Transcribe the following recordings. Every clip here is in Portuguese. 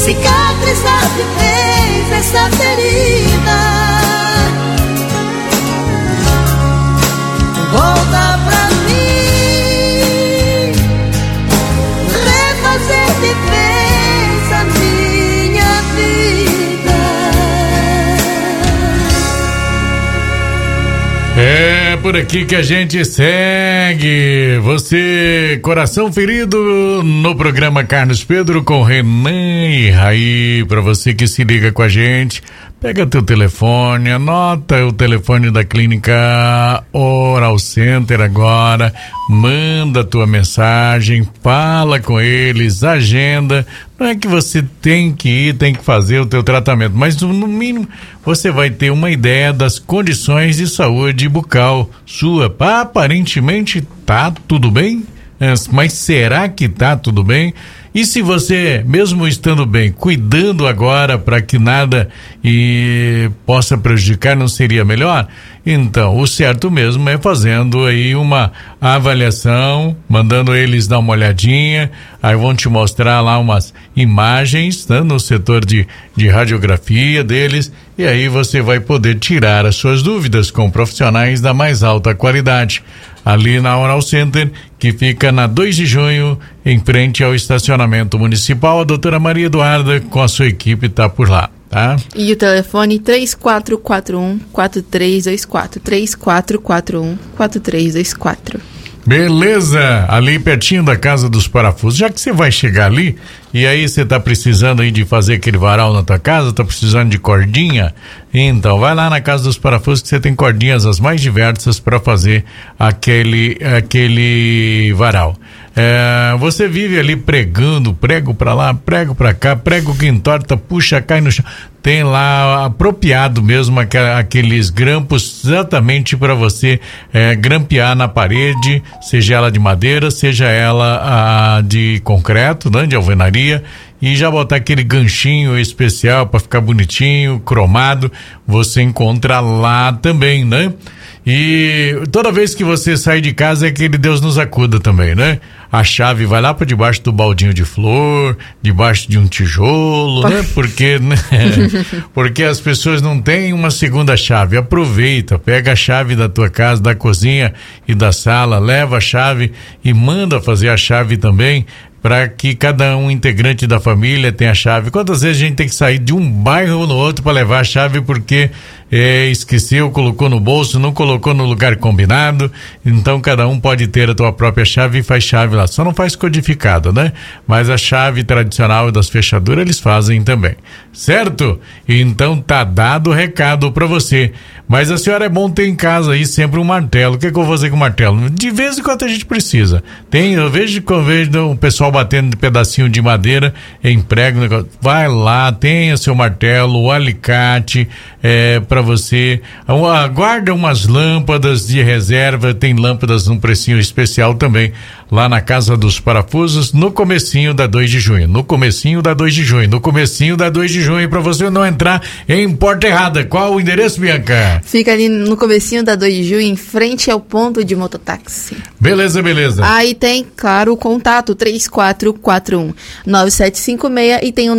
cicatrizar de vez essa ferida. Volta pra mim, refazer de vez a minha vida. É por aqui que a gente segue. Você, coração ferido, no programa Carlos Pedro com Renan e Raí. Pra você que se liga com a gente, pega teu telefone, anota o telefone da Clínica Oral Center agora, manda tua mensagem, fala com eles, agenda. Não é que você tem que ir, tem que fazer o teu tratamento, mas no mínimo você vai ter uma ideia das condições de saúde bucal sua. Aparentemente tá tudo bem, mas será que tá tudo bem? E se você, mesmo estando bem, cuidando agora para que nada possa prejudicar, não seria melhor? Então, o certo mesmo é fazendo aí uma avaliação, mandando eles dar uma olhadinha, aí vão te mostrar lá umas imagens, né, no setor de radiografia deles, e aí você vai poder tirar as suas dúvidas com profissionais da mais alta qualidade. Ali na Oral Center, que fica na 2 de junho, em frente ao estacionamento municipal. A doutora Maria Eduarda, com a sua equipe, está por lá, tá? E o telefone 3441-4324, 3441-4324. Beleza, ali pertinho da Casa dos Parafusos. Já que você vai chegar ali, e aí você tá precisando aí de fazer aquele varal na tua casa, tá precisando de cordinha, então vai lá na Casa dos Parafusos que você tem cordinhas as mais diversas para fazer aquele varal. Você vive ali pregando, prego pra lá, prego pra cá, prego que entorta, puxa, cai no chão. Tem lá apropriado mesmo aqueles grampos exatamente para você grampear na parede, seja ela de madeira, seja ela de concreto, né, de alvenaria, e já botar aquele ganchinho especial para ficar bonitinho, cromado, você encontra lá também, né? E toda vez que você sai de casa é aquele Deus nos acuda também, né? A chave vai lá para debaixo do baldinho de flor, debaixo de um tijolo, né? Porque as pessoas não têm uma segunda chave. Aproveita, pega a chave da tua casa, da cozinha e da sala, leva a chave e manda fazer a chave também, para que cada um integrante da família tenha a chave. Quantas vezes a gente tem que sair de um bairro no outro para levar a chave porque esqueceu, colocou no bolso, não colocou no lugar combinado? Então cada um pode ter a tua própria chave e faz chave lá. Só não faz codificado, né? Mas a chave tradicional das fechaduras eles fazem também, certo? Então tá dado o recado para você. Mas a senhora é bom ter em casa aí sempre um martelo. O que eu vou fazer com o martelo? De vez em quando a gente precisa. Eu vejo o pessoal batendo de pedacinho de madeira em prego. Vai lá, tenha seu martelo, o alicate para você. Guarda umas lâmpadas de reserva. Tem lâmpadas num precinho especial também lá na Casa dos Parafusos, no comecinho da 2 de junho. No comecinho da 2 de junho. No comecinho da 2 de junho, para você não entrar em porta errada. Qual o endereço, Bianca? Fica ali no comecinho da 2 de junho, em frente ao ponto de mototáxi. Beleza, beleza. Aí tem, claro, o contato 3441-9756 e tem o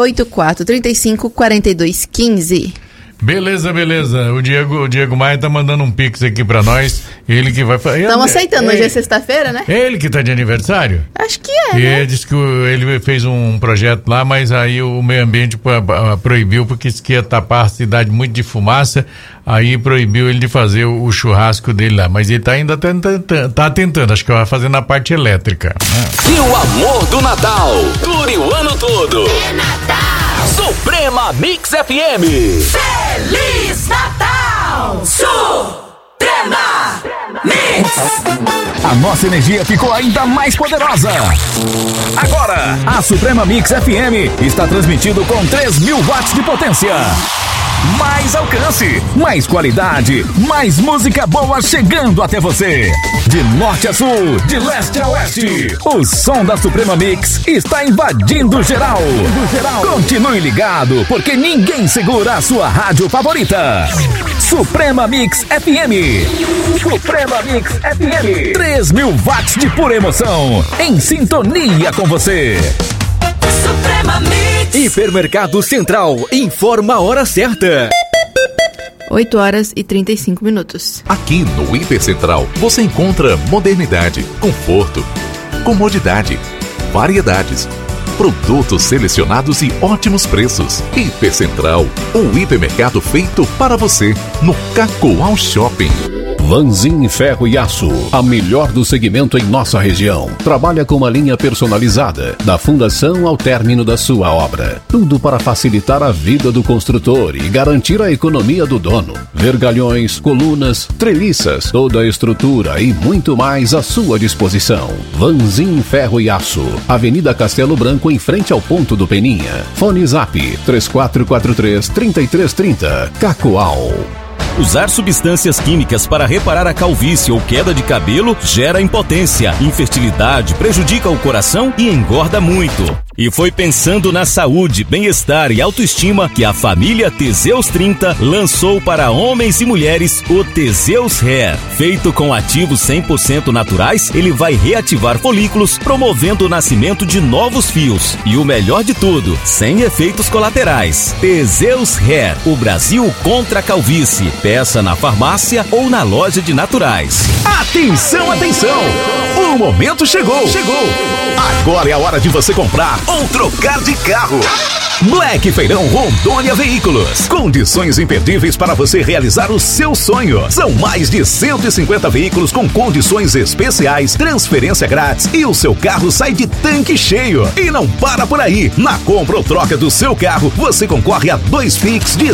984-35-4215. Beleza, beleza. O Diego Maia tá mandando um pix aqui pra nós. Ele que vai fazer. Estamos aceitando, hoje é sexta-feira, né? É ele que tá de aniversário? Acho que é, né? Diz que ele fez um projeto lá, mas aí o meio ambiente proibiu, porque disse que ia tapar a cidade muito de fumaça, aí proibiu ele de fazer o churrasco dele lá. Mas ele ainda tá tentando, acho que vai fazer na parte elétrica. E o amor do Natal dure o ano todo. É Natal! Suprema Mix FM. Feliz Natal! Suprema Mix! A nossa energia ficou ainda mais poderosa. Agora, a Suprema Mix FM está transmitindo com 3.000 watts de potência. Mais alcance, mais qualidade, mais música boa chegando até você. De norte a sul, de leste a oeste, o som da Suprema Mix está invadindo geral. Continue ligado, porque ninguém segura a sua rádio favorita. Suprema Mix FM. Suprema Mix FM. 3.000 watts de pura emoção, em sintonia com você. Suprema Mix. Hipermercado Central informa a hora certa. 8 horas e 35 minutos. Aqui no Hiper Central você encontra modernidade, conforto, comodidade, variedades, produtos selecionados e ótimos preços. Hiper Central, um hipermercado feito para você no Cacoal Shopping. Vanzin Ferro e Aço, a melhor do segmento em nossa região. Trabalha com uma linha personalizada, da fundação ao término da sua obra. Tudo para facilitar a vida do construtor e garantir a economia do dono. Vergalhões, colunas, treliças, toda a estrutura e muito mais à sua disposição. Vanzin Ferro e Aço, Avenida Castelo Branco, em frente ao ponto do Peninha. Fone Zap 3443-3330. Cacoal. Usar substâncias químicas para reparar a calvície ou queda de cabelo gera impotência, infertilidade, prejudica o coração e engorda muito. E foi pensando na saúde, bem-estar e autoestima que a família Teseus 30 lançou para homens e mulheres o Teseus Hair. Feito com ativos 100% naturais, ele vai reativar folículos, promovendo o nascimento de novos fios. E o melhor de tudo, sem efeitos colaterais. Teseus Hair, o Brasil contra a calvície. Peça na farmácia ou na loja de naturais. Atenção, atenção! O momento chegou! Agora é a hora de você comprar ou trocar de carro. Black Feirão Rondônia Veículos. Condições imperdíveis para você realizar o seu sonho. São mais de 150 veículos com condições especiais, transferência grátis e o seu carro sai de tanque cheio. E não para por aí. Na compra ou troca do seu carro, você concorre a 2 Fix de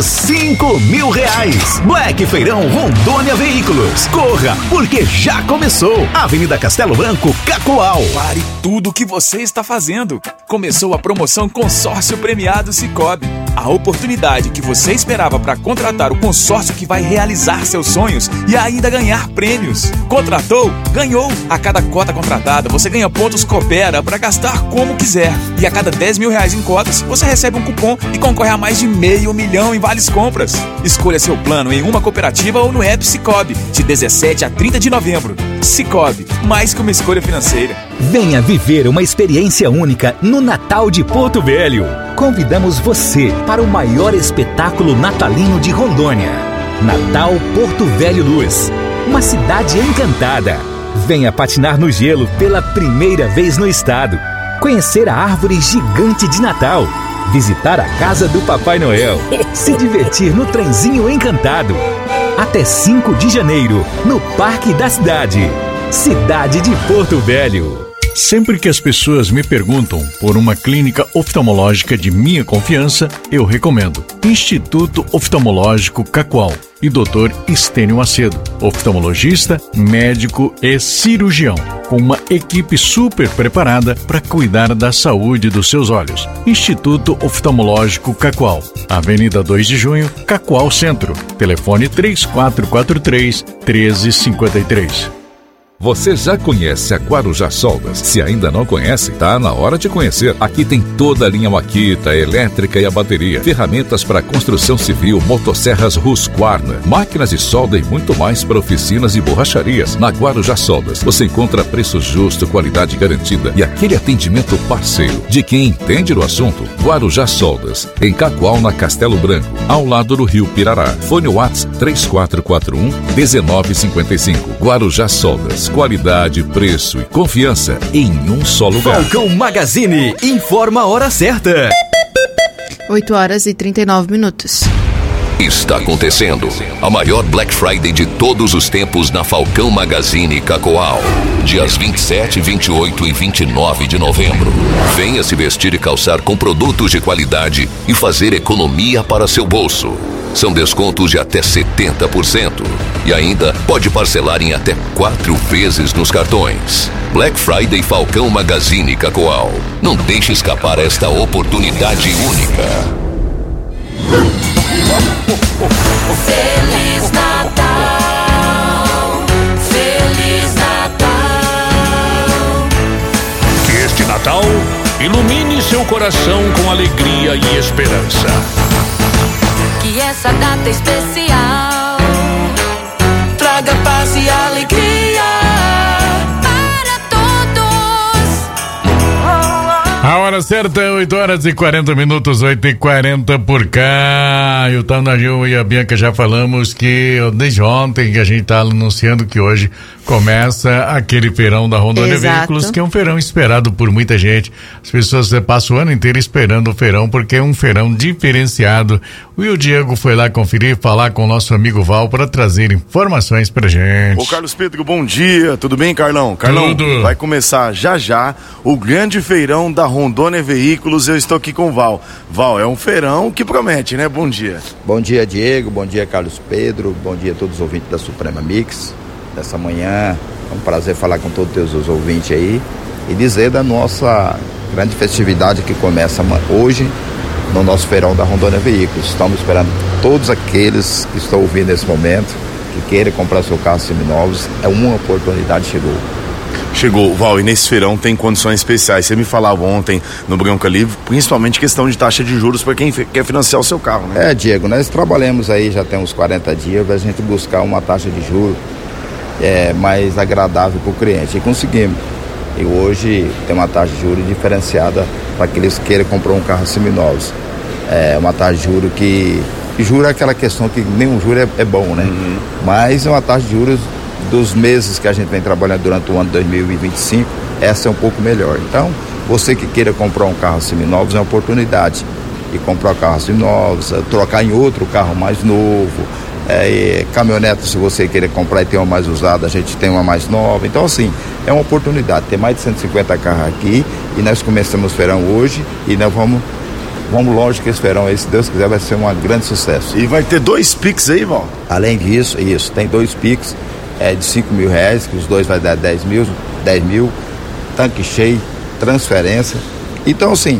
R$5.000. Black Feirão Rondônia Veículos. Corra, porque já começou. Avenida Castelo Branco, Cacoal. Pare tudo o que você está fazendo. Começou a promoção Consórcio Premiado Sicoob. A oportunidade que você esperava para contratar o consórcio que vai realizar seus sonhos e ainda ganhar prêmios. Contratou? Ganhou! A cada cota contratada, você ganha pontos Coopera para gastar como quiser. E a cada R$10.000 em cotas, você recebe um cupom e concorre a mais de R$500 mil em vales compras. Escolha seu plano em uma cooperativa ou no app Sicoob, de 17 a 30 de novembro. Sicoob, mais que uma escolha financeira. Venha viver uma experiência única no Natal de Porto Velho. Convidamos você para o maior espetáculo natalino de Rondônia. Natal Porto Velho Luz, uma cidade encantada. Venha patinar no gelo pela primeira vez no estado. Conhecer a árvore gigante de Natal. Visitar a casa do Papai Noel. Se divertir no trenzinho encantado. Até 5 de janeiro, no Parque da Cidade. Cidade de Porto Velho. Sempre que as pessoas me perguntam por uma clínica oftalmológica de minha confiança, eu recomendo Instituto Oftalmológico Cacoal e Dr. Estênio Macedo, oftalmologista, médico e cirurgião, com uma equipe super preparada para cuidar da saúde dos seus olhos. Instituto Oftalmológico Cacoal, Avenida 2 de Junho, Cacoal Centro. Telefone 3443-1353. Você já conhece a Guarujá Soldas? Se ainda não conhece, tá na hora de conhecer. Aqui tem toda a linha Makita, elétrica e a bateria, ferramentas para construção civil, motosserras Husqvarna, máquinas de solda e muito mais para oficinas e borracharias. Na Guarujá Soldas, você encontra preço justo, qualidade garantida e aquele atendimento parceiro de quem entende do assunto. Guarujá Soldas, em Cacoal, na Castelo Branco, ao lado do Rio Pirará. Fone WhatsApp 3441-1955. Guarujá Soldas. Qualidade, preço e confiança em um só lugar. Falcão Magazine informa a hora certa. 8 horas e 39 minutos. Está acontecendo a maior Black Friday de todos os tempos na Falcão Magazine Cacoal. Dias 27, 28 e 29 de novembro. Venha se vestir e calçar com produtos de qualidade e fazer economia para seu bolso. São descontos de até 70%. E ainda pode parcelar em até 4 vezes nos cartões. Black Friday Falcão Magazine Cacoal. Não deixe escapar esta oportunidade única. Feliz Natal, Feliz Natal. Que este Natal ilumine seu coração com alegria e esperança. Que essa data especial traga paz e alegria para todos. A hora hora certa, 8h40, 8h40 por cá. Eu tava na Gil e a Bianca já falamos que desde ontem que a gente tá anunciando que hoje começa aquele feirão da Rondônia Veículos, que é um feirão esperado por muita gente. As pessoas passam o ano inteiro esperando o feirão, porque é um feirão diferenciado. E o Diego foi lá conferir, falar com o nosso amigo Val para trazer informações pra gente. Ô Carlos Pedro, bom dia, tudo bem, Carlão? Carlão, tudo. Vai começar já o grande feirão da Rondônia Veículos. Eu estou aqui com o Val. Val, é um feirão que promete, né? Bom dia. Bom dia, Diego, bom dia, Carlos Pedro, bom dia a todos os ouvintes da Suprema Mix. Nessa manhã é um prazer falar com todos os ouvintes aí e dizer da nossa grande festividade que começa hoje no nosso feirão da Rondônia Veículos. Estamos esperando todos aqueles que estão ouvindo nesse momento, que queiram comprar seu carro seminovos. É uma oportunidade, chegou, Val, e nesse feirão tem condições especiais. Você me falava ontem no Branca Livre, principalmente questão de taxa de juros para quem quer financiar o seu carro, né? Diego, nós trabalhamos aí já tem uns 40 dias para a gente buscar uma taxa de juros mais agradável para o cliente, e conseguimos. E hoje tem uma taxa de juros diferenciada para aqueles que queiram comprar um carro seminovos. É uma taxa de juros que... Juro é aquela questão que nenhum juro é bom, né? Uhum. Mas é uma taxa de juros dos meses que a gente vem trabalhando durante o ano 2025, essa é um pouco melhor. Então, você que queira comprar um carro seminovos é uma oportunidade de comprar carros seminovos, trocar em outro carro mais novo, caminhonete, se você querer comprar e ter uma mais usada, a gente tem uma mais nova. Então, assim, é uma oportunidade. Tem mais de 150 carros aqui e nós começamos o feirão hoje e nós vamos longe que esse feirão aí, se Deus quiser, vai ser um grande sucesso. E vai ter 2 Pix aí, Val? Além disso, tem 2 Pix de R$5.000, que os dois vai dar 10 mil, tanque cheio, transferência. Então, assim,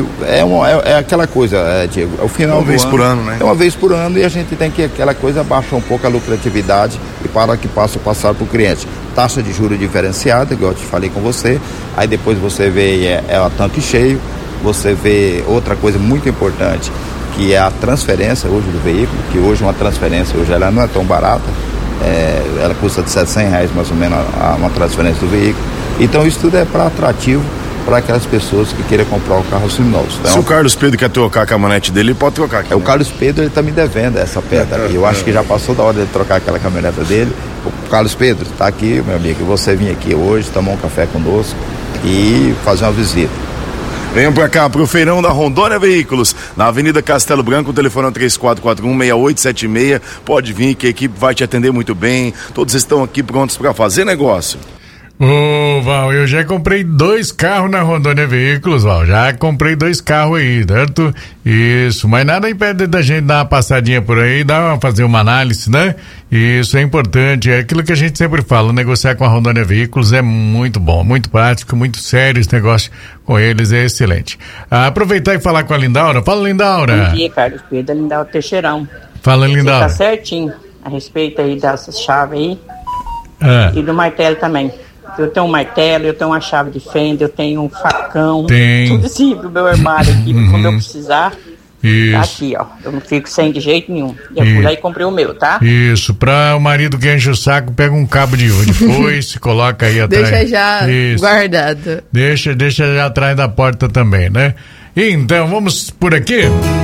é aquela coisa, Diego, é o final do ano. Uma vez por ano, né? É uma vez por ano e a gente tem que, aquela coisa, baixar um pouco a lucratividade e para que possa passar para o cliente. Taxa de juros diferenciada, igual eu te falei com você, aí depois você vê o tanque cheio, você vê outra coisa muito importante, que é a transferência hoje do veículo, que hoje uma transferência, hoje ela não é tão barata, ela custa de R$700 mais ou menos uma transferência do veículo. Então isso tudo é para atrativo para aquelas pessoas que queiram comprar o carro seminovos. Então, se o Carlos Pedro quer trocar a caminhonete dele, ele pode trocar aqui. O Carlos Pedro, ele tá me devendo essa pedra. Eu acho que já passou da hora de trocar aquela caminhonete dele. O Carlos Pedro, tá aqui, meu amigo, você vir aqui hoje, tomar um café conosco e fazer uma visita. Venham pra cá, pro feirão da Rondônia Veículos, na Avenida Castelo Branco, o telefone é 3441-6876. Pode vir que a equipe vai te atender muito bem. Todos estão aqui prontos para fazer negócio. Ô, Val, eu já comprei 2 carros na Rondônia Veículos, Val. Já comprei 2 carros aí, certo? Isso, mas nada impede da gente dar uma passadinha por aí, fazer uma análise, né? Isso é importante, é aquilo que a gente sempre fala, negociar com a Rondônia Veículos é muito bom, muito prático, muito sério, esse negócio com eles é excelente. Aproveitar e falar com a Lindaura. Fala, Lindaura. Bom dia, Carlos Pedro, Lindaura Teixeirão. Fala, Lindaura. Tá certinho a respeito aí dessas chaves aí e do martelo também. Eu tenho um martelo, eu tenho uma chave de fenda, eu tenho um facão, tudo assim pro meu armário aqui, quando eu precisar. Isso. Tá aqui, ó. Eu não fico sem de jeito nenhum. Já fui lá e comprei o meu, tá? Isso. Pra o marido que enche o saco, pega um cabo de foice, coloca aí atrás. Deixa já guardado. Deixa já atrás da porta também, né? Então, vamos por aqui.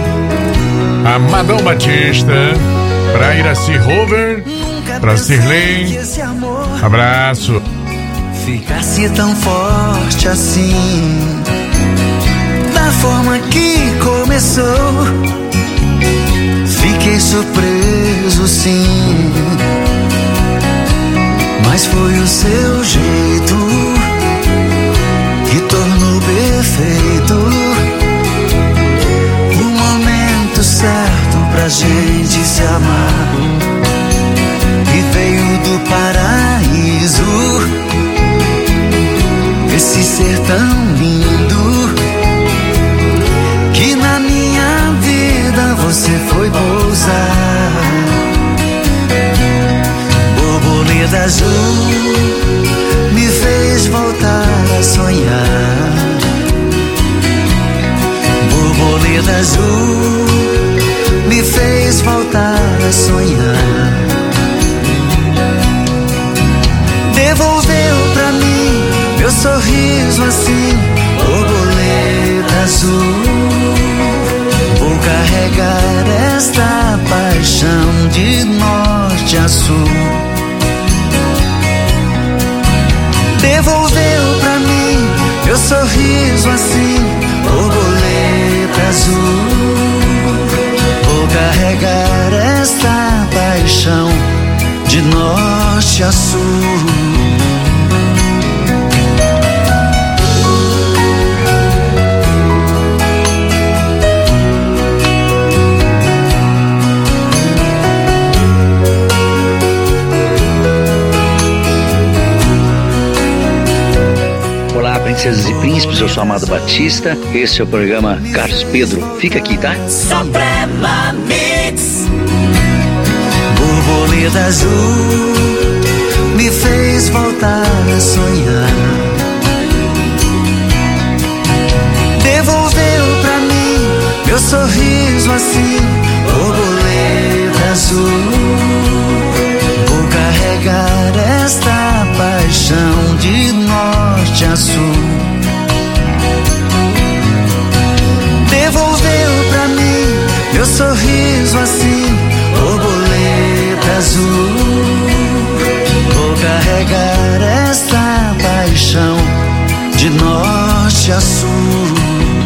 Amadão Batista, pra Iraci Rover, pra Cirlei. Abraço. Ficasse tão forte assim, da forma que começou. Fiquei surpreso, sim, mas foi o seu jeito que tornou perfeito o momento certo pra gente se amar. E veio do paraíso esse ser tão lindo que na minha vida você foi pousar. Borboleta azul me fez voltar a sonhar. Borboleta azul me fez voltar a sonhar. Devolveu pra mim meu sorriso assim, borboleta azul. Vou carregar esta paixão de norte a sul. Devolveu pra mim meu sorriso assim, borboleta azul. Vou carregar esta paixão de norte a sul. Olá, princesas e príncipes, eu sou Amado Batista, esse é o programa Carlos Pedro. Fica aqui, tá? Suprema Mix. Borboleta azul me fez voltar a sonhar. Devolveu pra mim meu sorriso assim, borboleta azul. Vou carregar esta paixão de norte a sul. Devolveu pra mim meu sorriso assim, borboleta azul. Vou carregar esta paixão de norte a sul.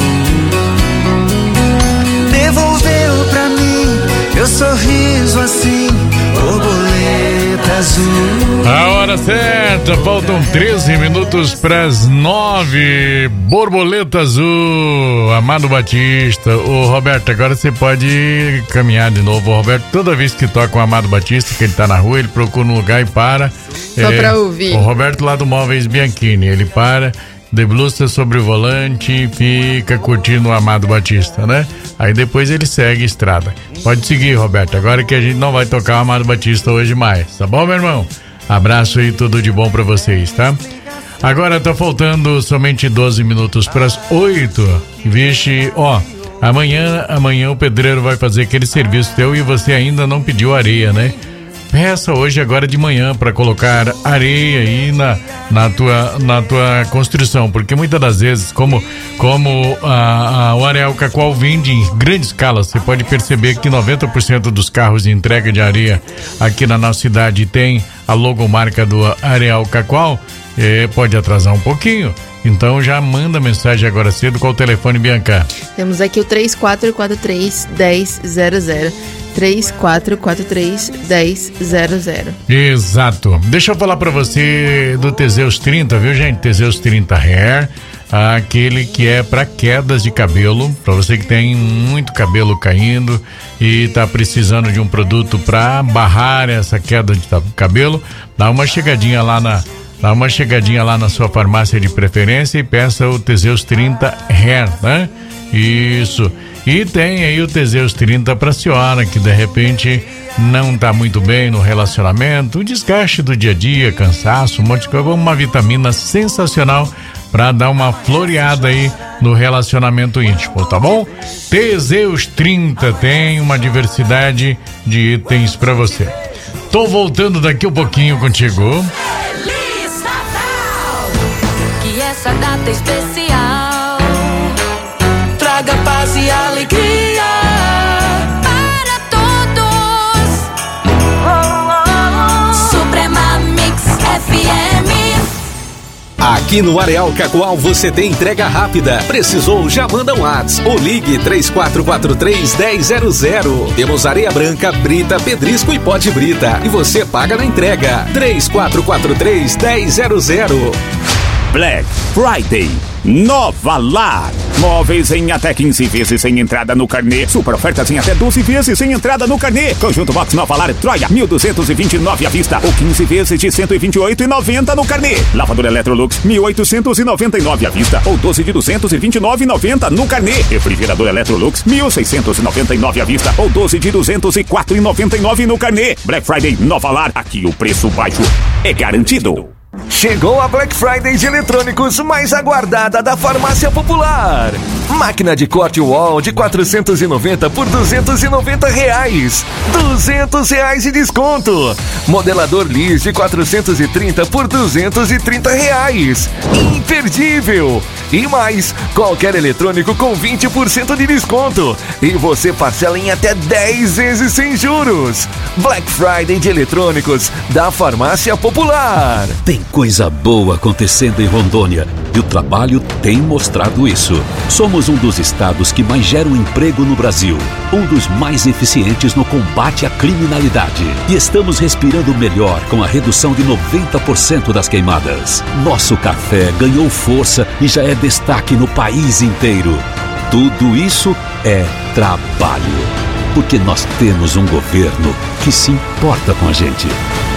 Devolveu pra mim meu sorriso assim, borboleta azul. A hora certa, faltam 13 minutos para as 9. Borboleta azul, Amado Batista. Ô Roberto, agora você pode caminhar de novo. O Roberto, toda vez que toca o Amado Batista, que ele tá na rua, ele procura um lugar e para. Só pra ouvir. O Roberto lá do Móveis Bianchini, ele para, debruça sobre o volante, fica curtindo o Amado Batista, né? Aí depois ele segue a estrada. Pode seguir, Roberto, agora que a gente não vai tocar o Amado Batista hoje mais, tá bom, meu irmão? Abraço aí, tudo de bom pra vocês, tá? Agora tá faltando somente 12 minutos pras 8. Vixe, ó, amanhã o pedreiro vai fazer aquele serviço teu e você ainda não pediu areia, né? Peça hoje, agora de manhã, para colocar areia aí na tua construção, porque muitas das vezes, como o Areal Cacoal vende em grande escala, você pode perceber que 90% dos carros de entrega de areia aqui na nossa cidade tem a logomarca do Areal Cacoal, pode atrasar um pouquinho. Então já manda mensagem agora cedo. Qual o telefone, Bianca? Temos aqui o 3443-1000. 3443-1000. Exato. Deixa eu falar pra você do Teseus 30, viu, gente? Teseus 30 Hair, aquele que é pra quedas de cabelo, pra você que tem muito cabelo caindo e tá precisando de um produto pra barrar essa queda de cabelo, dá uma chegadinha lá na sua farmácia de preferência e peça o Teseus 30 Hair, né? Isso. E tem aí o Teseus 30 pra senhora que de repente não tá muito bem no relacionamento, o desgaste do dia a dia, cansaço, um monte de coisa, uma vitamina sensacional pra dar uma floreada aí no relacionamento íntimo, tá bom? Teseus 30 tem uma diversidade de itens pra você. Tô voltando daqui um pouquinho contigo. Feliz Natal! Que essa data especial traga paz e alegria para todos. Suprema Mix FM. Aqui no Areal Cacoal você tem entrega rápida. Precisou? Já manda um WhatsApp ou ligue 3443-1000. Temos areia branca, brita, pedrisco e pó de brita. E você paga na entrega. 3443-1000. Black Friday Nova Lar. Móveis em até 15 vezes sem entrada no carnê. Super ofertas em até 12 vezes sem entrada no carnê. Conjunto Box Nova Lar Troia, 1.229 à vista ou 15 vezes de 128,90 no carnê. Lavadora Electrolux, 1.899 à vista ou 12 de 229,90 no carnê. Refrigerador Electrolux, 1.699 à vista ou 12 de 204,99 no carnê. Black Friday Nova Lar, aqui o preço baixo é garantido. Chegou a Black Friday de eletrônicos mais aguardada da Farmácia Popular. Máquina de corte Wall de 490 por R$290. R$200 de desconto. Modelador Liz de 430 por R$230. Imperdível! E mais, qualquer eletrônico com 20% de desconto. E você parcela em até 10 vezes sem juros. Black Friday de eletrônicos da Farmácia Popular. Tem coisa boa acontecendo em Rondônia e o trabalho tem mostrado isso. Somos um dos estados que mais geram emprego no Brasil, um dos mais eficientes no combate à criminalidade. E estamos respirando melhor com a redução de 90% das queimadas. Nosso café ganhou força e já é destaque no país inteiro. Tudo isso é trabalho, porque nós temos um governo que se importa com a gente.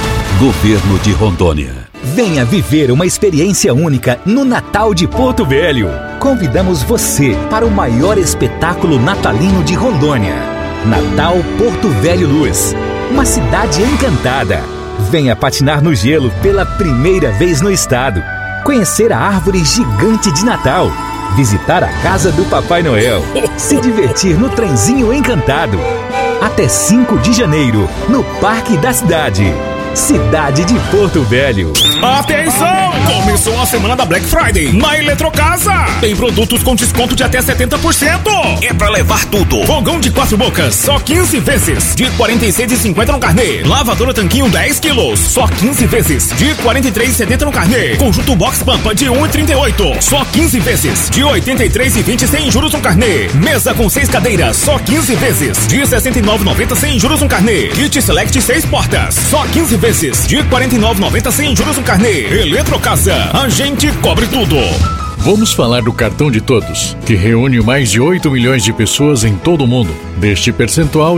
Governo de Rondônia. Venha viver uma experiência única no Natal de Porto Velho. Convidamos você para o maior espetáculo natalino de Rondônia. Natal Porto Velho Luz. Uma cidade encantada. Venha patinar no gelo pela primeira vez no estado. Conhecer a árvore gigante de Natal. Visitar a casa do Papai Noel. Se divertir no trenzinho encantado. Até 5 de janeiro, no Parque da Cidade. Cidade de Porto Velho. Atenção! Começou a semana da Black Friday na Eletrocasa. Tem produtos com desconto de até 70%. É pra levar tudo. Fogão de 4 bocas, só 15 vezes, de R$ 46,50 no carnê. Lavadora Tanquinho 10 quilos, só 15 vezes, de R$ 43,70 no carnê. Conjunto Box Pampa de R$ 1,38, só 15 vezes, de R$ 83,20 sem juros no carnê. Mesa com 6 cadeiras, só 15 vezes, de R$ 69,90 sem juros no carnê. Kit Select 6 portas, só 15 vezes, de R$ 49,90 sem juros no carnê. Eletrocasa, a gente cobre tudo. Vamos falar do Cartão de Todos, que reúne mais de 8 milhões de pessoas em todo o mundo. Deste percentual,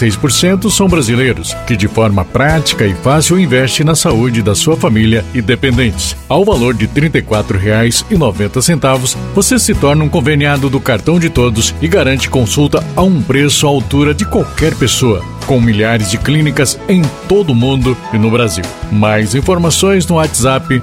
16% são brasileiros, que de forma prática e fácil investem na saúde da sua família e dependentes. Ao valor de R$ 34,90, você se torna um conveniado do Cartão de Todos e garante consulta a um preço à altura de qualquer pessoa, com milhares de clínicas em todo o mundo e no Brasil. Mais informações no WhatsApp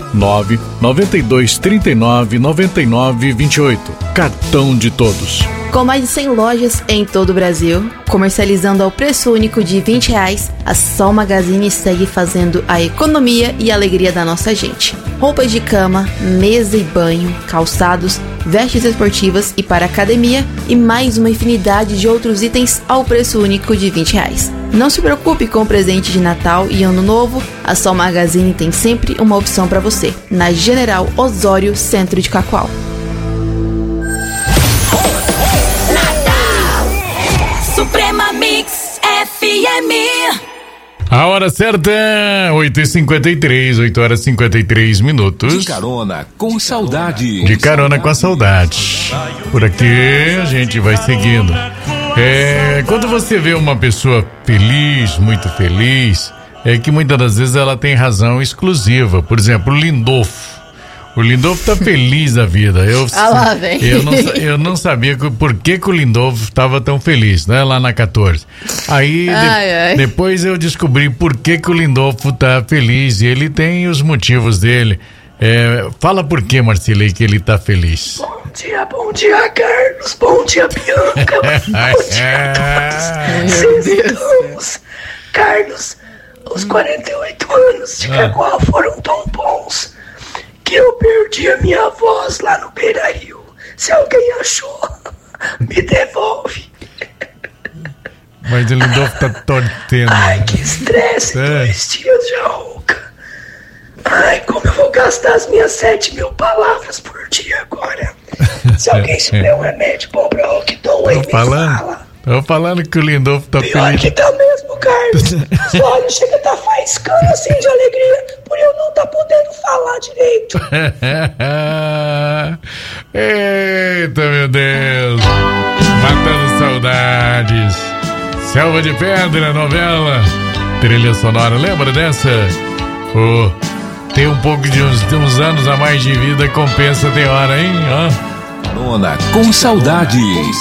992399928. Cartão de Todos. Com mais de 100 lojas em todo o Brasil, comercializando ao preço único de R$ 20, a Sol Magazine segue fazendo a economia e a alegria da nossa gente. Roupas de cama, mesa e banho, calçados, vestes esportivas e para academia e mais uma infinidade de outros itens ao preço único de R$ 20. Não se preocupe com o presente de Natal e Ano Novo, a Sol Magazine tem sempre uma opção para você, na General Osório, centro de Cacoal. Suprema Mix FM. A hora certa, 8h53, 8h53. De carona com saudade. De carona com a saudade. Por aqui a gente vai seguindo. Quando você vê uma pessoa feliz, muito feliz, é que muitas das vezes ela tem razão exclusiva. Por exemplo, o Lindolfo. O Lindolfo tá feliz da vida. Lá vem. Eu não sabia por que o Lindolfo estava tão feliz, né? Lá na 14. Aí depois eu descobri por que o Lindolfo tá feliz e ele tem os motivos dele. Fala por que, Marcilei, que ele tá feliz. Bom dia, Carlos. Bom dia, Bianca. Bom dia, Carlos. Carlos, os 48 anos de Cacoal foram tão bons que eu perdi a minha voz lá no Beira-Rio. Se alguém achou, me devolve. Mas o Lindolfo tá torcendo. Ai, que estresse, 2 dias de rouca. Ai, como eu vou gastar as minhas 7.000 palavras por dia agora. Se alguém souber um remédio bom pra Roquidon aí, me fala. Tô falando que o Lindolfo tá pior feliz. que tá mesmo, Carlos. Os olhos chega a tá faiscando assim de alegria por eu não tá podendo falar direito. Eita, meu Deus. Matando saudades. Selva de Pedra, novela. Trilha sonora, lembra dessa? Tem um pouco de uns anos a mais de vida, compensa, tem hora, hein? Carona com saudade.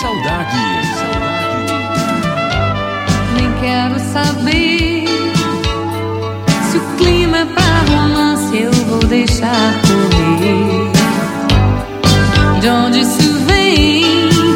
Nem quero saber se o clima é pra romance, eu vou deixar correr. De onde isso vem?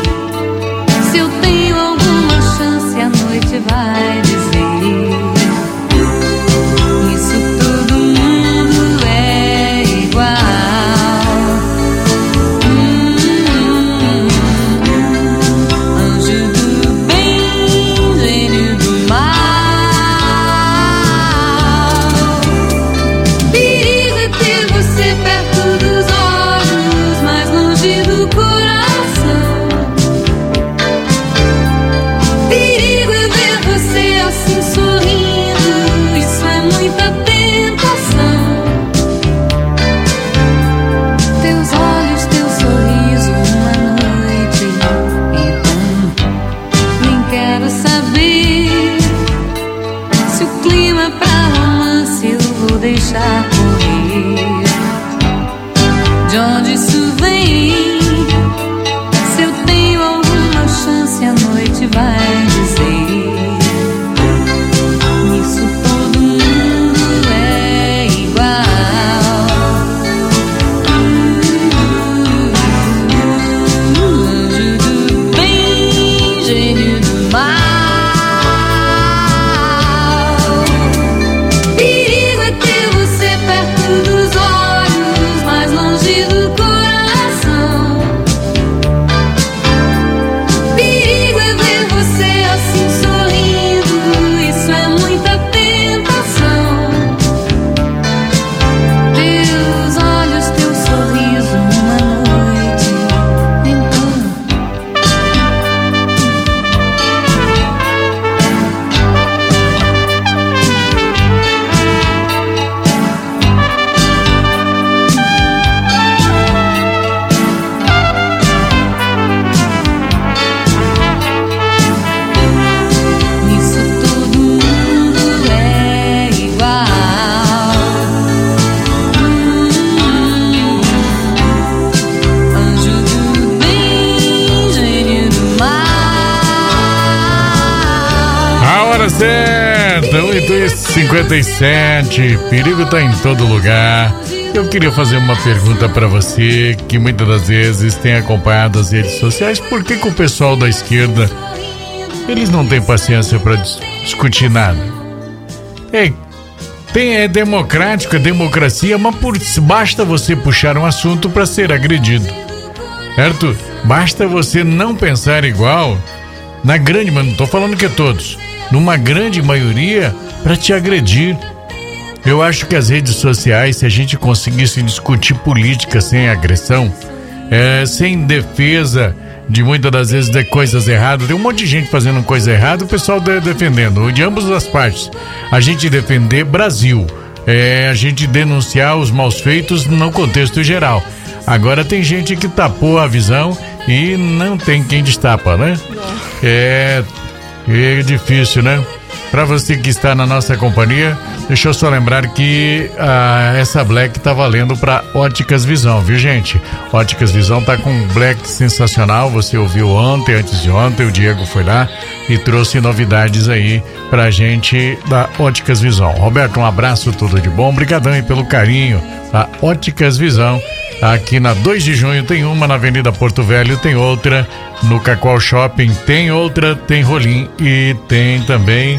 Hora certa, 8h57. Perigo tá em todo lugar. Eu queria fazer uma pergunta para você que muitas das vezes tem acompanhado as redes sociais. Por que o pessoal da esquerda, eles não têm paciência para discutir nada? É democrático, é democracia, mas basta você puxar um assunto para ser agredido, certo? Basta você não pensar igual, na grande, mas não tô falando que é todos, numa grande maioria, para te agredir. Eu acho que as redes sociais, se a gente conseguisse discutir política sem agressão, sem defesa de muitas das vezes de coisas erradas, tem um monte de gente fazendo coisa errada, o pessoal defendendo, de ambas as partes. A gente defender Brasil, a gente denunciar os maus feitos no contexto geral. Agora tem gente que tapou a visão e não tem quem destapa, né? É difícil, né? Para você que está na nossa companhia, deixa eu só lembrar que essa Black tá valendo para Óticas Visão, viu, gente? Óticas Visão tá com um Black sensacional. Você ouviu ontem, antes de ontem, o Diego foi lá e trouxe novidades aí pra gente da Óticas Visão. Roberto, um abraço, tudo de bom. Obrigadão aí pelo carinho. A Óticas Visão, aqui na 2 de junho tem uma, na Avenida Porto Velho tem outra, no Cacoal Shopping tem outra, tem Rolim e tem também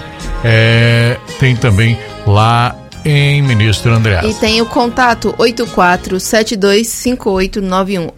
lá em Ministro Andreas. E tem o contato 84725891,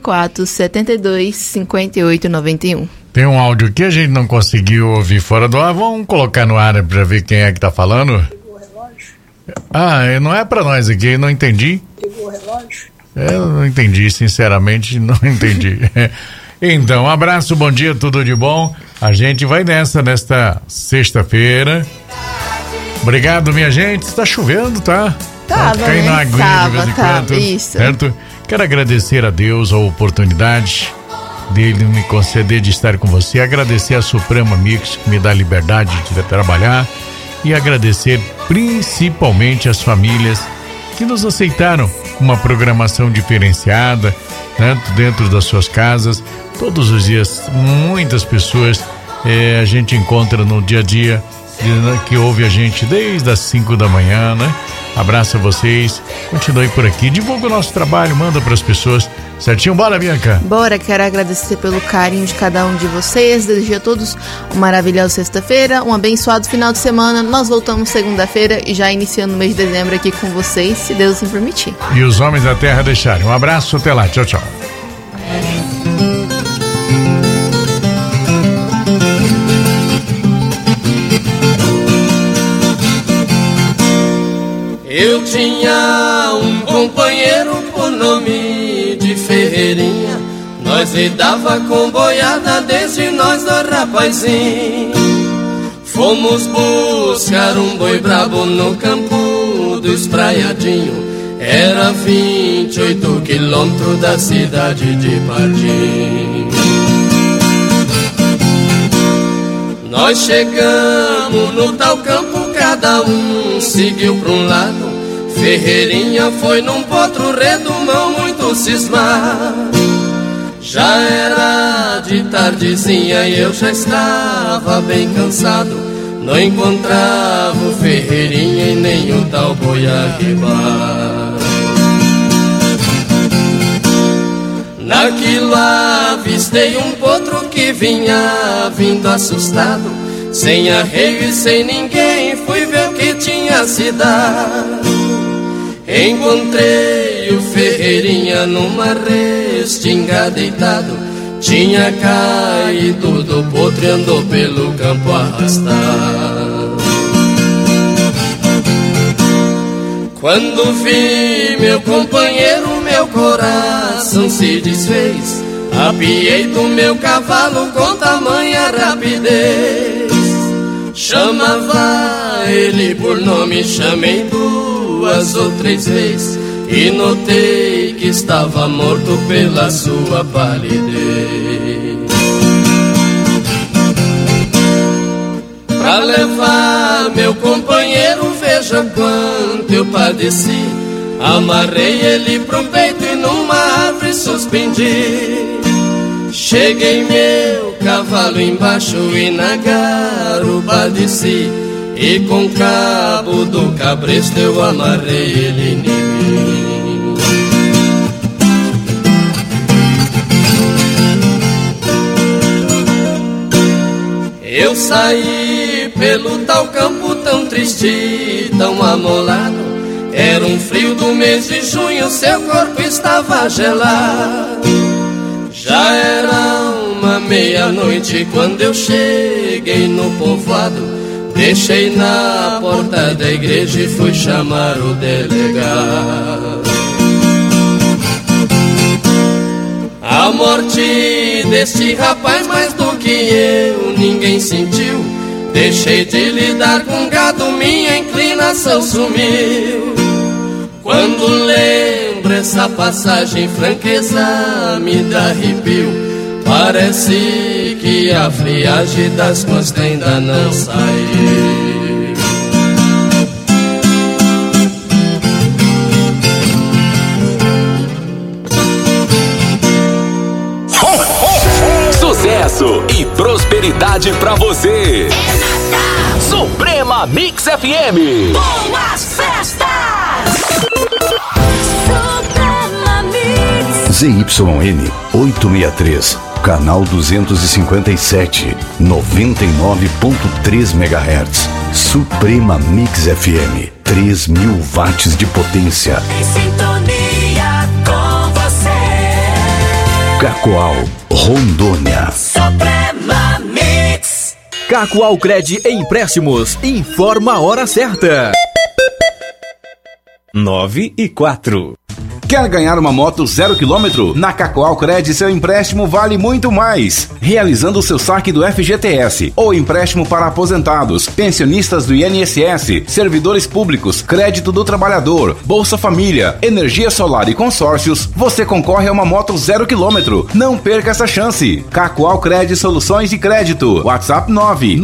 84725891. Tem um áudio que a gente não conseguiu ouvir fora do ar, vamos colocar no ar para ver quem é que tá falando. Não é pra nós aqui, não entendi. Pegou o relógio? Eu não entendi, sinceramente, não entendi. Então, um abraço, bom dia, tudo de bom. A gente vai nesta sexta-feira. Obrigado, minha gente. Está chovendo, tá? Tava, caindo né? aguinha de vez em quando, isso. certo? Quero agradecer a Deus a oportunidade dele me conceder de estar com você. Agradecer a Suprema Mix, que me dá a liberdade de trabalhar. E agradecer principalmente as famílias que nos aceitaram uma programação diferenciada, tanto dentro das suas casas. Todos os dias, muitas pessoas a gente encontra no dia a dia que ouve a gente desde as 5 da manhã, né? Abraço a vocês, continue por aqui, divulga o nosso trabalho, manda para as pessoas, certinho? Bora, Bianca? Bora, quero agradecer pelo carinho de cada um de vocês, desejo a todos uma maravilhosa sexta-feira, um abençoado final de semana. Nós voltamos segunda-feira e já iniciando o mês de dezembro aqui com vocês, se Deus nos permitir. E os homens da terra deixarem. Um abraço, até lá, tchau, tchau. Eu tinha um companheiro por nome de Ferreirinha. Nós lidava com boiada desde nós do rapazinho. Fomos buscar um boi brabo no campo do Espraiadinho. Era 28 quilômetros da cidade de Pardim. Nós chegamos no tal campo, cada um seguiu pra um lado. Ferreirinha foi num potro redomão muito cismado. Já era de tardezinha e eu já estava bem cansado. Não encontrava o Ferreirinha e nem o tal boi arribado. Naquilo avistei um potro que vinha vindo assustado. Sem arreio e sem ninguém fui ver o que tinha se dado. Encontrei o Ferreirinha numa restinga deitado. Tinha caído do potro e andou pelo campo arrastado. Quando vi meu companheiro, meu coração se desfez. Apiei do meu cavalo com tamanha rapidez. Chamava ele por nome, chamei 2 ou 3 vezes e notei que estava morto pela sua palidez. Pra levar meu companheiro, veja quanto eu padeci. Amarrei ele pro peito e numa árvore suspendi. Cheguei meu cavalo embaixo e na garupa desci, e com o cabo do cabresto eu amarrei ele em mim. Eu saí pelo tal campo tão triste, tão amolado. Era um frio do mês de junho, seu corpo estava gelado. Já era uma meia-noite quando eu cheguei no povoado. Deixei na porta da igreja e fui chamar o delegado. A morte deste rapaz, mais do que eu, ninguém sentiu. Deixei de lidar com gado, minha inclinação sumiu. Quando lembro essa passagem, franqueza me dá arrepio. Parece que a friagem das costas ainda não saiu. Sucesso e prosperidade pra você. Suprema Mix FM. Boas festas! Suprema Mix. ZYN 863, canal 257, 99.3 MHz. Suprema Mix FM, 3.000 watts de potência. Em sintonia com você. Cacoal, Rondônia. Suprema Mix. Cacoal Cred Empréstimos. Informa a hora certa. 9:04. Quer ganhar uma moto 0 km? Na Cacoal Cred, seu empréstimo vale muito mais. Realizando o seu saque do FGTS ou empréstimo para aposentados, pensionistas do INSS, servidores públicos, crédito do trabalhador, Bolsa Família, energia solar e consórcios, você concorre a uma moto 0 km. Não perca essa chance. Cacoal Cred Soluções de Crédito. WhatsApp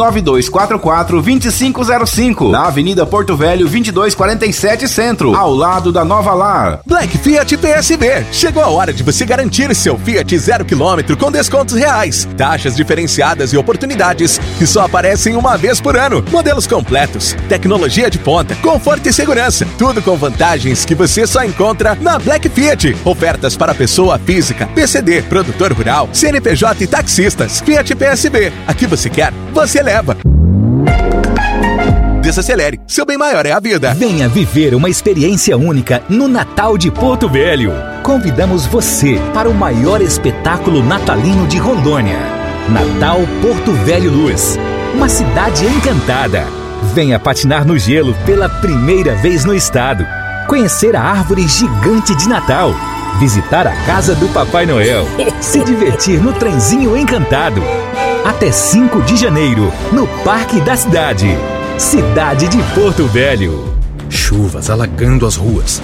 99244-2505. Na Avenida Porto Velho, 2247 Centro, ao lado da Nova Lar. Black Fiat PSB. Chegou a hora de você garantir seu Fiat 0 km com descontos reais, taxas diferenciadas e oportunidades que só aparecem uma vez por ano. Modelos completos, tecnologia de ponta, conforto e segurança. Tudo com vantagens que você só encontra na Black Fiat. Ofertas para pessoa física, PCD, produtor rural, CNPJ e taxistas. Fiat PSB. Aqui você quer, você leva. Desacelere, seu bem maior é a vida. Venha viver uma experiência única no Natal de Porto Velho. Convidamos você para o maior espetáculo natalino de Rondônia. Natal Porto Velho Luz, uma cidade encantada. Venha patinar no gelo pela primeira vez no estado. Conhecer a árvore gigante de Natal. Visitar a casa do Papai Noel. Se divertir no trenzinho encantado. Até 5 de janeiro, no Parque da Cidade. Cidade de Porto Velho. Chuvas alagando as ruas.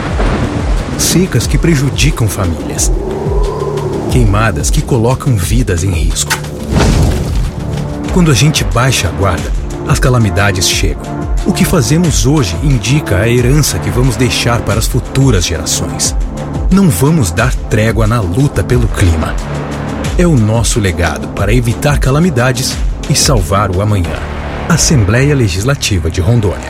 Secas que prejudicam famílias. Queimadas que colocam vidas em risco. Quando a gente baixa a guarda, as calamidades chegam. O que fazemos hoje indica a herança que vamos deixar para as futuras gerações. Não vamos dar trégua na luta pelo clima. É o nosso legado para evitar calamidades e salvar o amanhã. Assembleia Legislativa de Rondônia.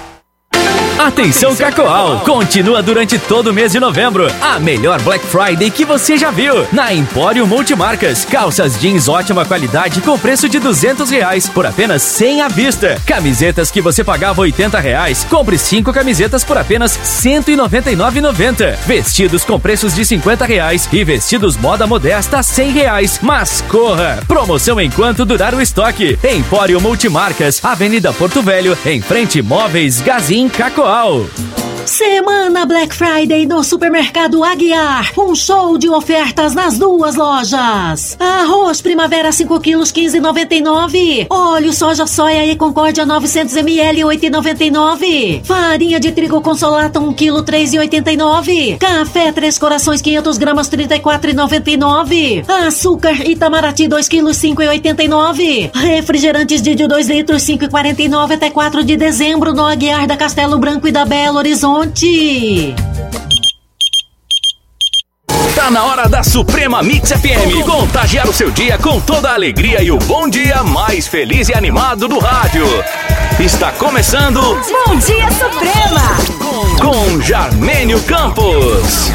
Atenção Cacoal! Continua durante todo o mês de novembro a melhor Black Friday que você já viu na Empório Multimarcas. Calças jeans ótima qualidade com preço de R$200 por apenas 100 à vista. Camisetas que você pagava R$80, compre 5 camisetas por apenas R$199,90. Vestidos com preços de R$50 e vestidos moda modesta R$100. Mas corra! Promoção enquanto durar o estoque. Empório Multimarcas, Avenida Porto Velho, em frente Móveis Gazin Cacoal. Semana Black Friday no Supermercado Aguiar. Um show de ofertas nas duas lojas. Arroz Primavera 5 quilos, R$15,99. Óleo soja soia e Concórdia 900 ml, R$8,99. Farinha de trigo Consolata 1 quilo, R$3,89. Café Três Corações 500 gramas, R$34,99. Açúcar Itamaraty 2 quilos, R$5,89. Refrigerantes de 2 litros, R$5,49 até 4 de dezembro no Aguiar da Castelo Branco e da Belo Horizonte. Tá na hora da Suprema Mix FM. Contagiar o seu dia com toda a alegria e o bom dia mais feliz e animado do rádio. Está começando Bom Dia Suprema com Jarmênio Campos.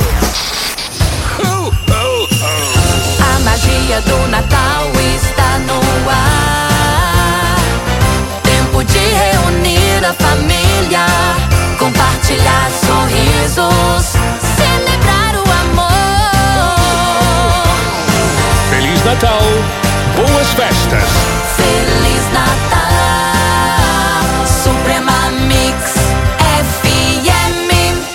A magia do Natal está no ar. Tempo de reunir a família, compartilhar sorrisos, celebrar o amor. Feliz Natal, boas festas. Feliz Natal, Suprema Mix FM.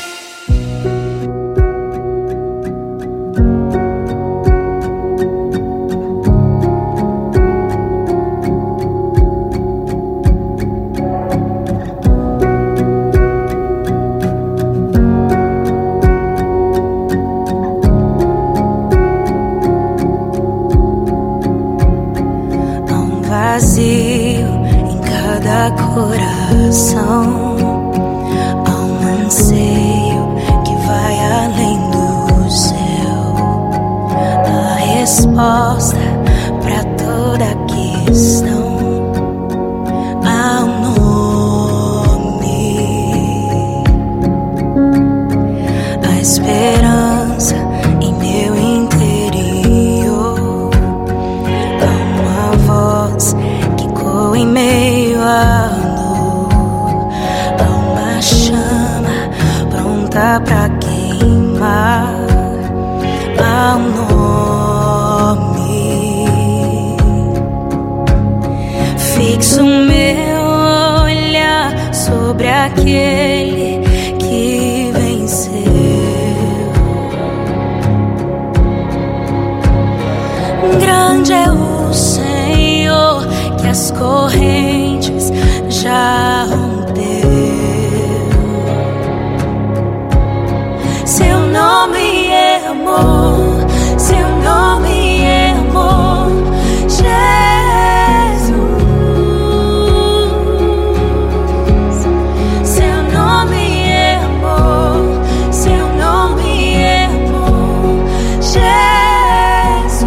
Vazio em cada coração, há um anseio que vai além do céu. A resposta pra toda questão, há um nome. A esperança em meu interior, há uma voz que coa em meio à dor, há uma chama pronta pra queimar, há um nome. Fixo meu olhar sobre aquele que venceu. Grande é o Senhor que as correntes já rompeu. Seu nome é amor, seu nome é amor, Jesus. Seu nome é amor, seu nome é amor, Jesus.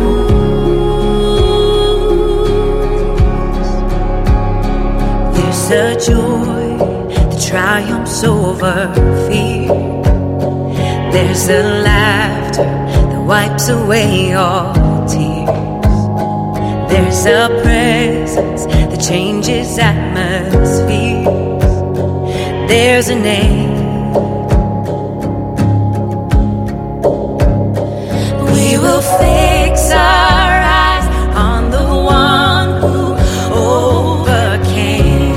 There's a joy that triumphs over fear. There's a laughter that wipes away all tears. There's a presence that changes atmospheres. There's a name. We will fix our eyes on the one who overcame.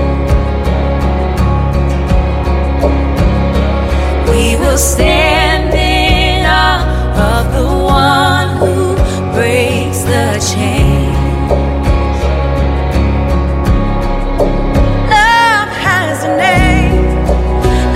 We will stand in awe of the one who breaks the chain. Love has a name.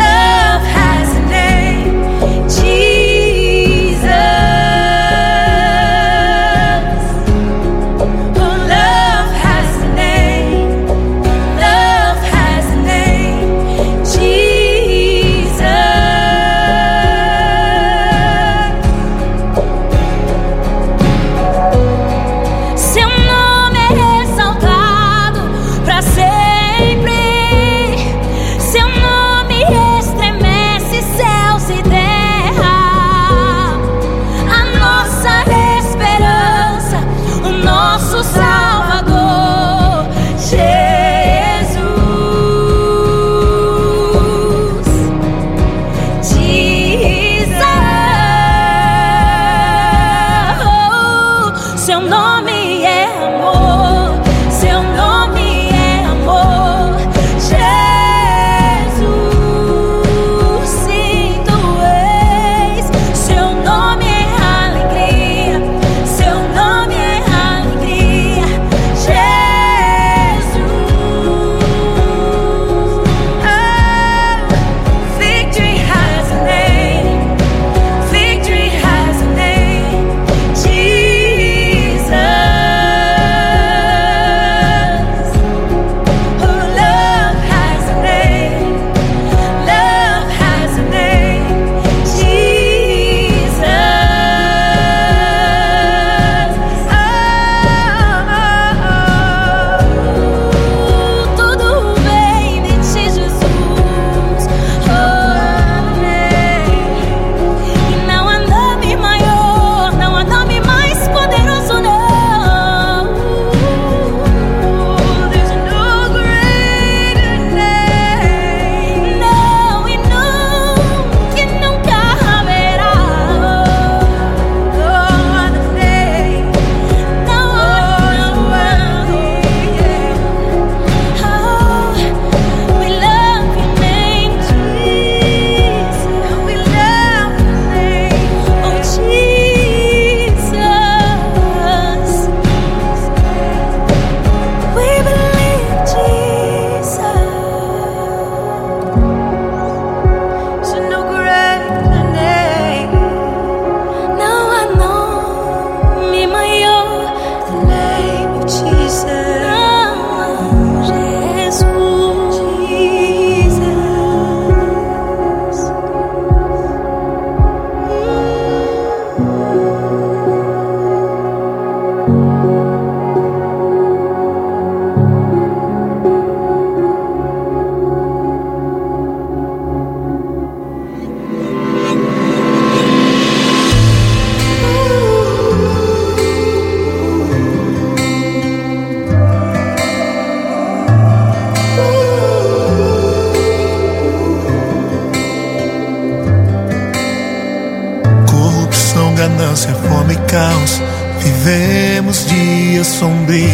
caos, vivemos dias sombrios.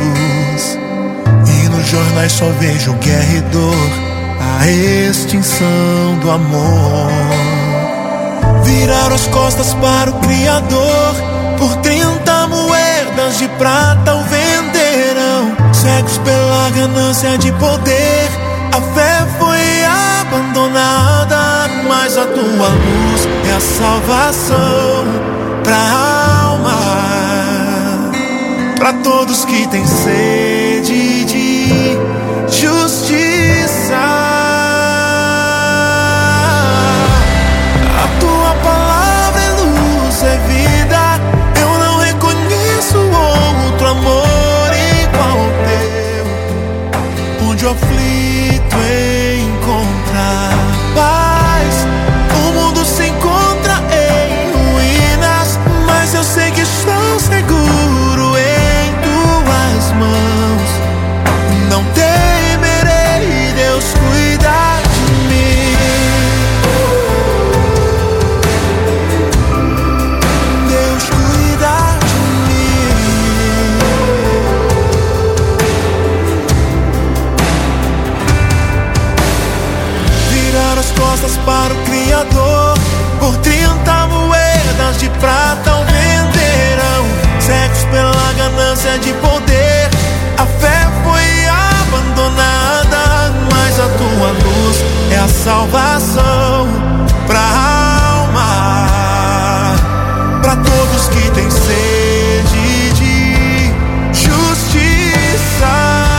E nos jornais só vejo guerra e dor, a extinção do amor. Viraram as costas para o Criador, por 30 moedas de prata o venderão. Cegos pela ganância de poder, a fé foi abandonada. Mas a tua luz é a salvação pra alma, pra todos que têm sede de justiça. A tua palavra é luz, é vida. Eu não reconheço outro amor igual ao teu, onde o aflito encontrar paz. O mundo se encontra em ruínas, mas eu sei que estou seguro em tuas mãos. Não temerei, Deus cuida de mim. Deus cuida de mim. Virar as costas para o Criador, por 30 moedas de prata o venderão. Cegos pela ganância de poder, a fé foi abandonada. Mas a tua luz é a salvação pra alma, pra todos que têm sede de justiça.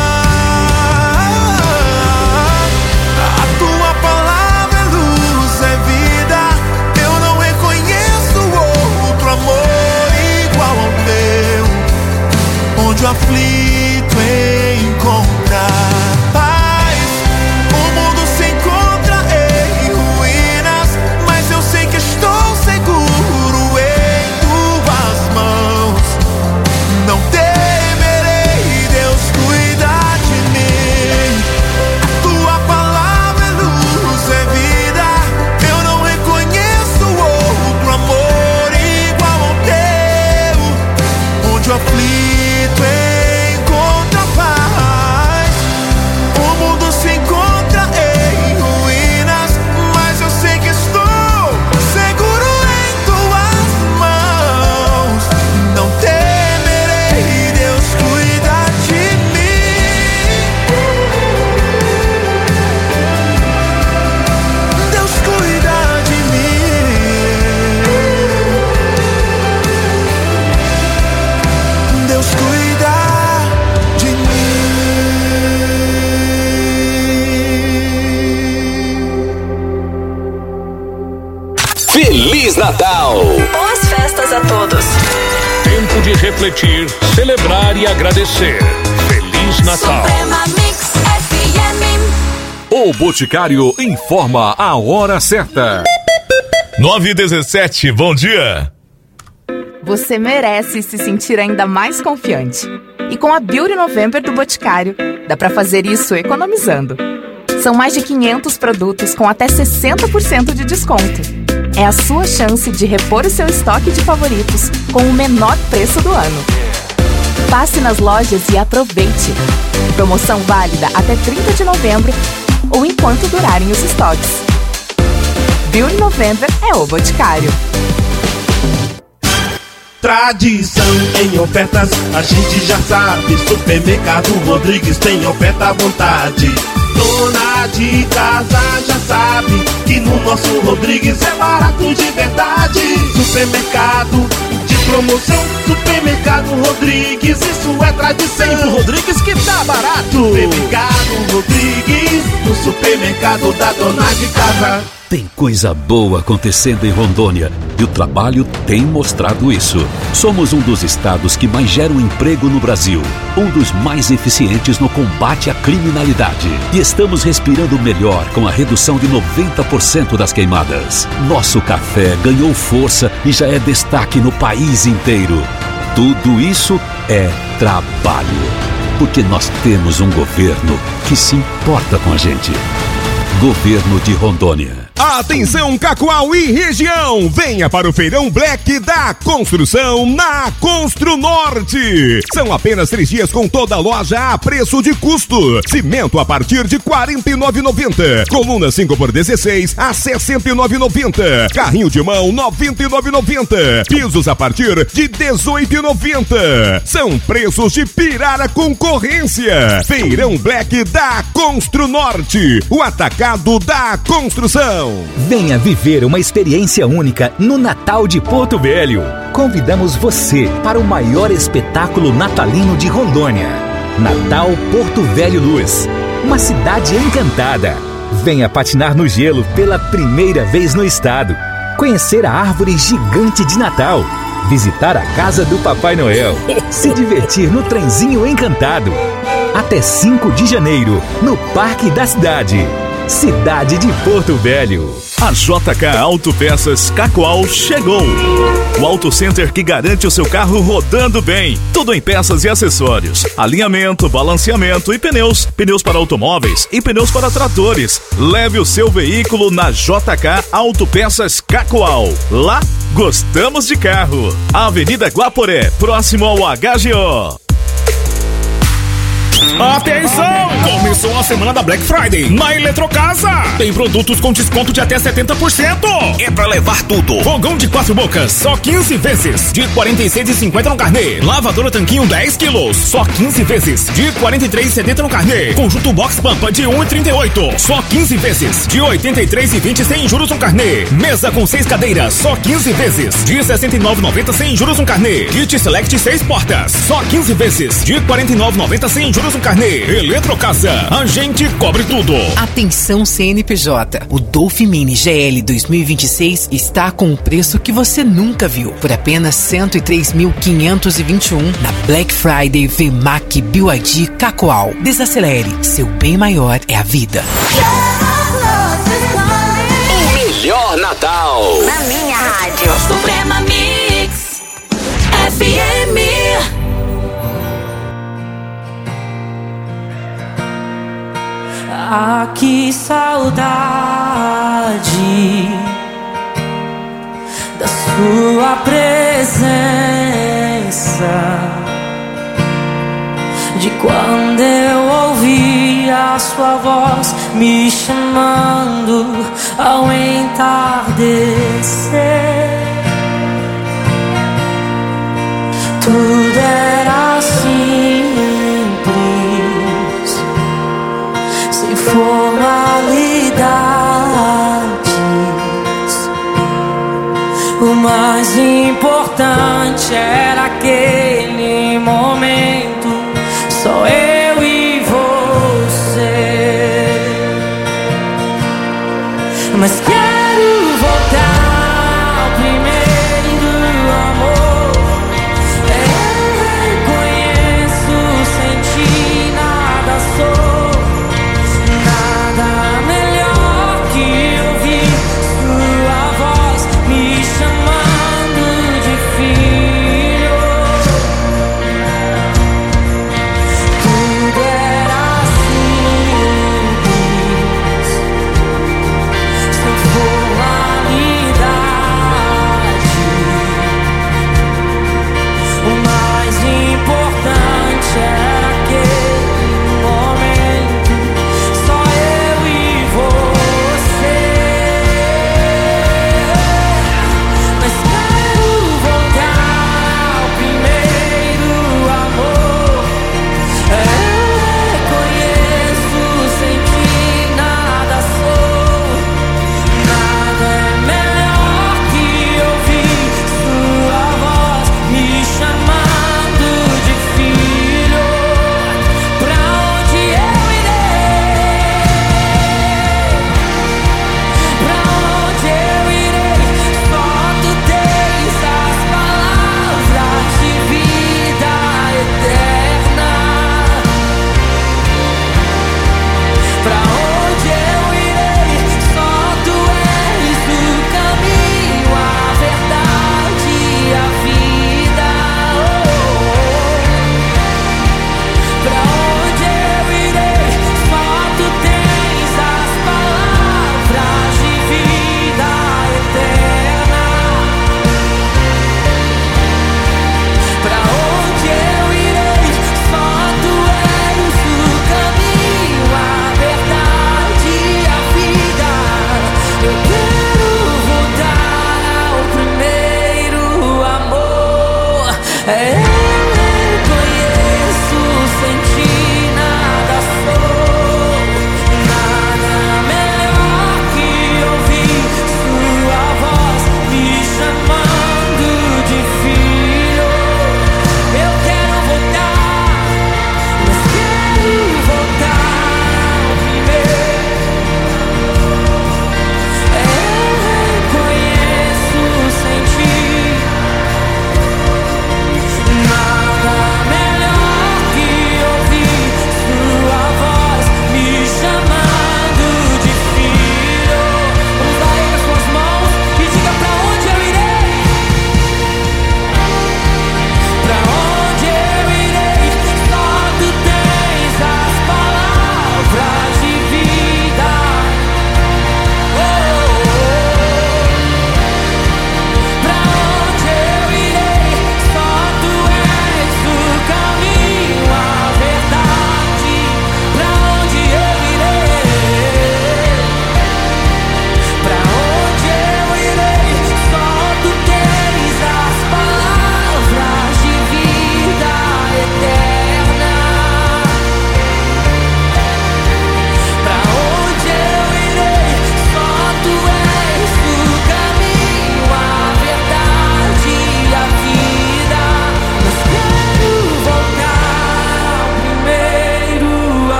A tua palavra é luz, é vida. Eu não reconheço outro amor igual ao teu, onde o aflito encontra paz. O mundo se encontra em ruínas, mas eu sei que estou seguro em tuas mãos. Não temerei, Deus cuida de mim. A tua palavra é luz, é vida. Eu não reconheço outro amor igual ao teu, onde o aflito encontra paz. O mundo se encontra em ruínas, mas eu sei que estou seguro em tuas mãos. Não temerei, Deus cuida de mim. Deus cuida de mim. Deus cuida de Feliz Natal! Boas festas a todos. Tempo de refletir, celebrar e agradecer. Feliz Natal! Suprema Mix FM. O Boticário informa a hora certa. 9h17, bom dia! Você merece se sentir ainda mais confiante. E com a Beauty November do Boticário, dá pra fazer isso economizando. São mais de 500 produtos com até 60% de desconto. É a sua chance de repor o seu estoque de favoritos com o menor preço do ano. Passe nas lojas e aproveite. Promoção válida até 30 de novembro ou enquanto durarem os estoques. Beauty November é o Boticário. Tradição em ofertas, a gente já sabe. Supermercado Rodrigues tem oferta à vontade. Dona de casa já sabe que no nosso Rodrigues é barato de verdade. Supermercado de promoção, Supermercado Rodrigues, isso é tradição. Tem pro Rodrigues que tá barato. Supermercado Rodrigues, no supermercado da dona de casa. Tem coisa boa acontecendo em Rondônia e o trabalho tem mostrado isso. Somos um dos estados que mais geram emprego no Brasil, um dos mais eficientes no combate à criminalidade. E estamos respirando melhor com a redução de 90% das queimadas. Nosso café ganhou força e já é destaque no país inteiro. Tudo isso é trabalho, porque nós temos um governo que se importa com a gente. Governo de Rondônia. Atenção Cacoal e região, venha para o Feirão Black da Construção na Construnorte. São apenas 3 dias com toda a loja a preço de custo. Cimento a partir de R$ 49,90. Coluna 5x16 a R$ 69,90. Carrinho de mão R$ 99,90. Pisos a partir de R$ 18,90. São preços de pirar a concorrência. Feirão Black da Construnorte, o atacado da construção. Venha viver uma experiência única no Natal de Porto Velho. Convidamos você para o maior espetáculo natalino de Rondônia. Natal Porto Velho Luz, uma cidade encantada. Venha patinar no gelo pela primeira vez no estado. Conhecer a árvore gigante de Natal. Visitar a casa do Papai Noel. Se divertir no trenzinho encantado. Até 5 de janeiro, no Parque da Cidade. Cidade de Porto Velho. A JK Autopeças Cacoal chegou. O Auto Center que garante o seu carro rodando bem. Tudo em peças e acessórios. Alinhamento, balanceamento e pneus. Pneus para automóveis e pneus para tratores. Leve o seu veículo na JK Autopeças Cacoal. Lá, gostamos de carro. Avenida Guaporé, próximo ao HGO. Atenção! Começou a semana da Black Friday na Eletrocasa. Tem produtos com desconto de até 70%. É pra levar tudo. Fogão de 4 bocas, só 15 vezes, de R$ 46,50 no carnê. Lavadora Tanquinho 10 quilos, só 15 vezes, de R$ 43,70 no carnê. Conjunto Box Pampa de R$ 1,38, só 15 vezes, de R$ 83,20 sem juros no carnê. Mesa com 6 cadeiras, só 15 vezes, de R$ 69,90 sem juros no carnê. Kit Select 6 portas, só 15 vezes, de R$ 49,90 sem juros no carnê. Eletrocasa, a gente cobre tudo. Atenção CNPJ, o Dolphin Mini GL 2026 está com um preço que você nunca viu, por apenas 103.521 na Black Friday VMAC BYD Cacoal. Desacelere, seu bem maior é a vida. O melhor Natal Na minha rádio Suprema Mix FM. Ah, que saudade da sua presença, de quando eu ouvi a sua voz me chamando ao entardecer. Tudo era simples, sem formalidades. O mais importante era aquele momento, só eu e você. Mas quero voltar ao primeiro amor. Eu reconheço, sem ti nada sou. Nada melhor que ouvir sua voz me chamando de filho. Tudo era simples, sem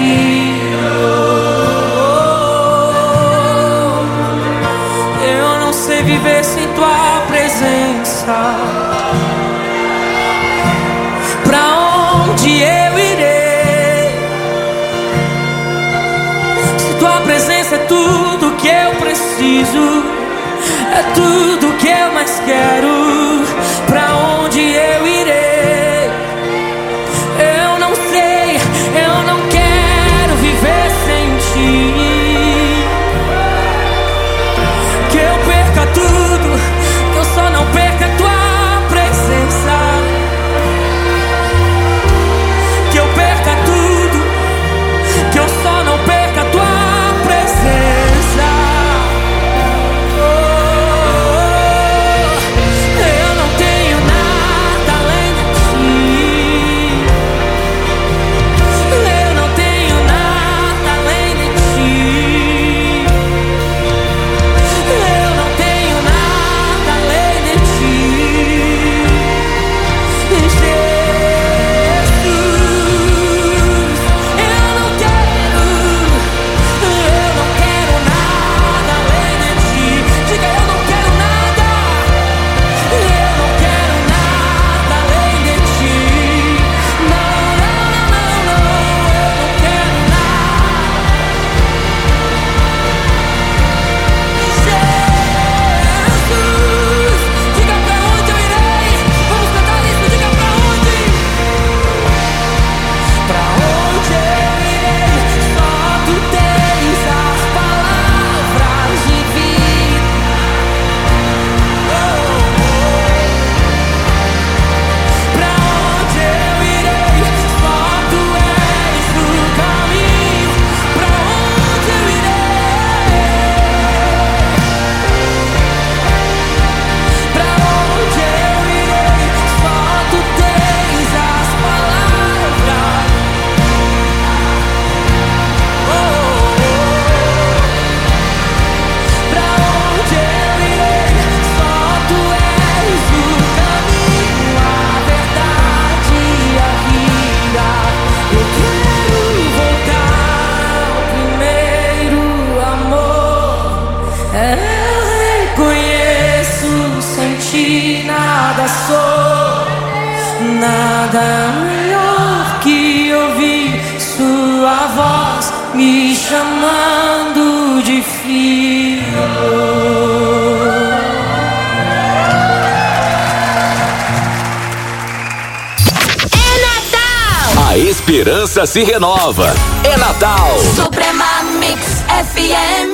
filho. Eu não sei viver sem tua presença. Pra onde eu irei? Se tua presença é tudo que eu preciso, é tudo que eu mais quero. Pra onde eu irei? Eu não sei, eu não quero viver sem ti. Que eu perca tudo, que eu só não perca a tua presença. Que eu perca tudo, que eu só não perca a tua presença. Eu não tenho nada além de ti. Eu não tenho nada além de ti. Eu não tenho nada além de ti. Nada melhor que ouvir sua voz me chamando de filho. A esperança se renova. É Natal. Suprema Mix FM.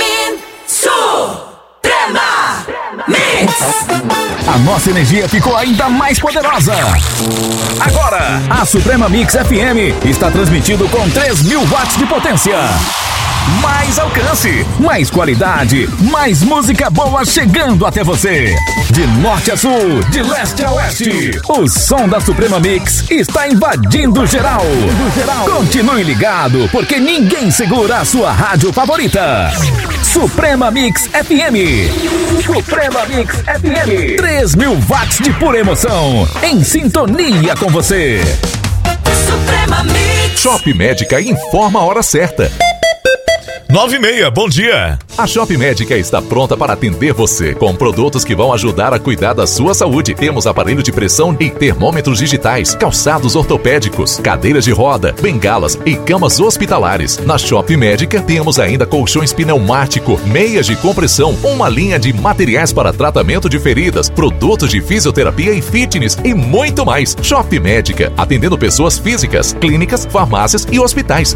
Suprema Mix. A nossa energia ficou ainda mais poderosa. Agora, a Suprema Mix FM está transmitindo com 3.000 watts de potência. Mais alcance, mais qualidade, mais música boa chegando até você. De norte a sul, de leste a oeste, o som da Suprema Mix está invadindo geral. Continue ligado, porque ninguém segura a sua rádio favorita. Suprema Mix FM. Suprema Mix FM. 3.000 watts de pura emoção, em sintonia com você. Suprema Mix. Shop Médica informa a hora certa. 9:30, bom dia. A Shop Médica está pronta para atender você com produtos que vão ajudar a cuidar da sua saúde. Temos aparelho de pressão e termômetros digitais, calçados ortopédicos, cadeiras de roda, bengalas e camas hospitalares. Na Shop Médica temos ainda colchões pneumático, meias de compressão, uma linha de materiais para tratamento de feridas, produtos de fisioterapia e fitness e muito mais. Shop Médica, atendendo pessoas físicas, clínicas, farmácias e hospitais.